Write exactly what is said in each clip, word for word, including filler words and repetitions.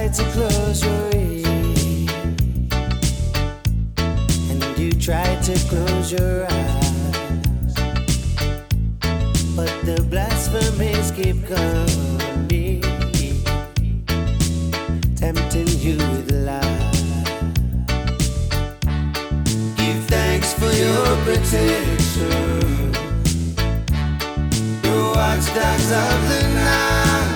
try to close your ears, and you try to close your eyes, but the blasphemies keep coming, tempting you with lies. Give thanks for your protection, your watchdogs of the night.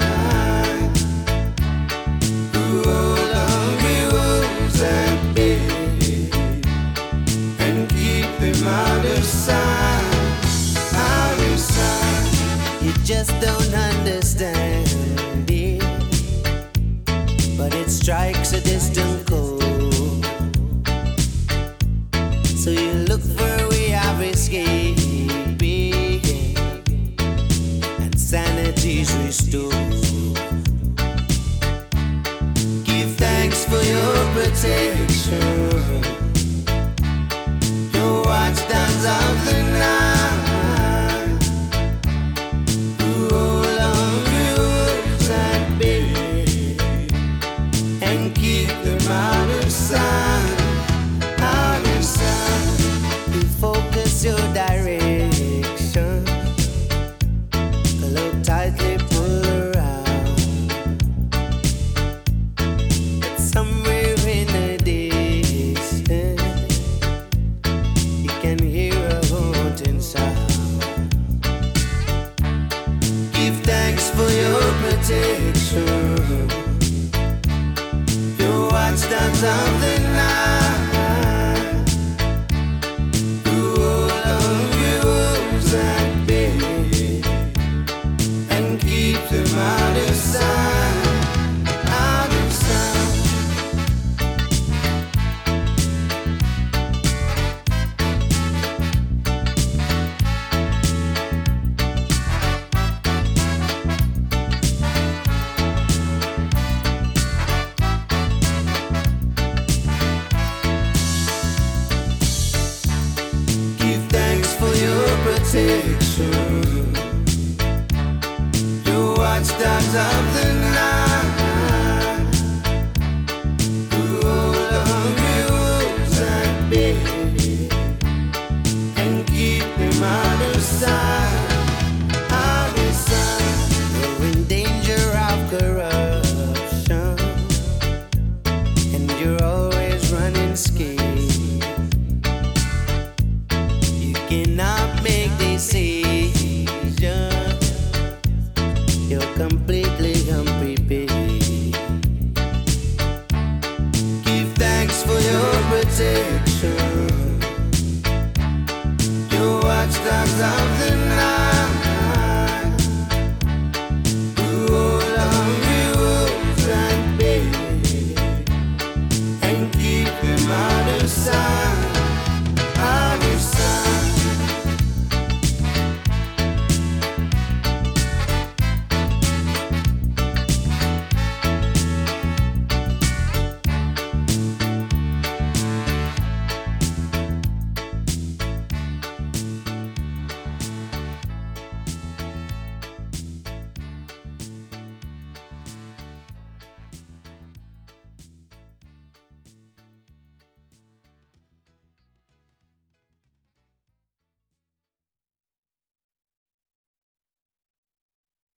Out of sight, out of sight. You just don't understand it, but it strikes a distant chord. So you look for a way of escaping, and sanity's restored. Give thanks for your protection, watchdogs of the night, who hold on rules and bay, and keep them out of sight, out of sight. You focus your direction, look tightly, pull around. It's somewhere in the distance, can hear a haunting sound. Give thanks for your protection, your watchdogs of the night, who hold on rules at bay, and keep them out of sight, out of sight. Protection, your watchdogs of the night, who hold on rules at bay, and keep them out of sight, out of sight. You're in danger of corruption, and you're always running scared. You cannot make decisions, you're completely unprepared. Give thanks for your protection, your watchdogs of the